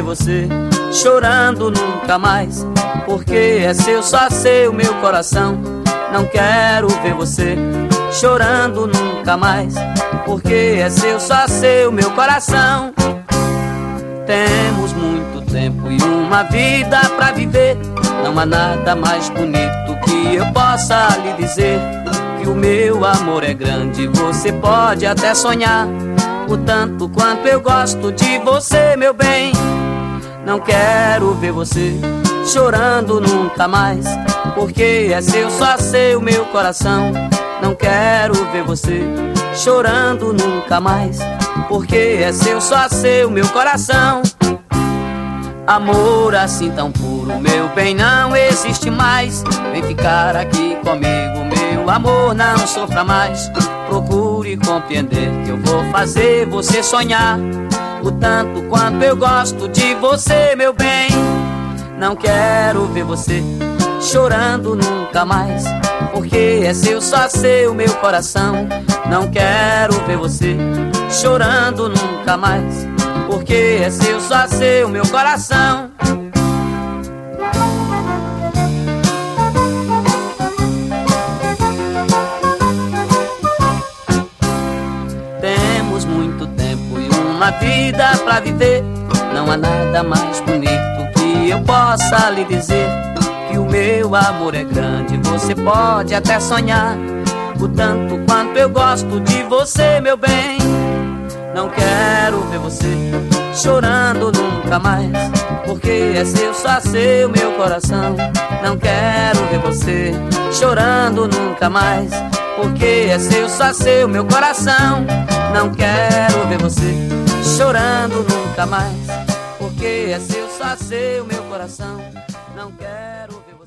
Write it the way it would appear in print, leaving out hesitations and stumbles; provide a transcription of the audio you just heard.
ver você chorando nunca mais, porque é seu, só seu meu coração. Não quero ver você chorando nunca mais, porque é seu, só seu meu coração. Temos muito tempo e uma vida pra viver. Não há nada mais bonito que eu possa lhe dizer, que o meu amor é grande, você pode até sonhar o tanto quanto eu gosto de você, meu bem. Não quero ver você chorando nunca mais, porque é seu, só seu meu coração. Não quero ver você chorando nunca mais, porque é seu, só seu meu coração. Amor assim tão puro, meu bem, não existe mais. Vem ficar aqui comigo, meu amor, não sofra mais. Procure compreender que eu vou fazer você sonhar o tanto quanto eu gosto de você, meu bem. Não quero ver você chorando nunca mais, porque é seu, só seu meu coração. Não quero ver você chorando nunca mais, porque é seu, só seu meu coração. Temos muito tempo e uma vida pra viver. Não há nada mais bonito que eu possa lhe dizer, que o meu amor é grande, você pode até sonhar o tanto quanto eu gosto de você, meu bem. Não quero ver você chorando nunca mais, porque é seu, só seu meu coração. Não quero ver você chorando nunca mais, porque é seu, só seu meu coração. Não quero ver você chorando nunca mais, porque é seu, só seu meu coração. Não quero ver você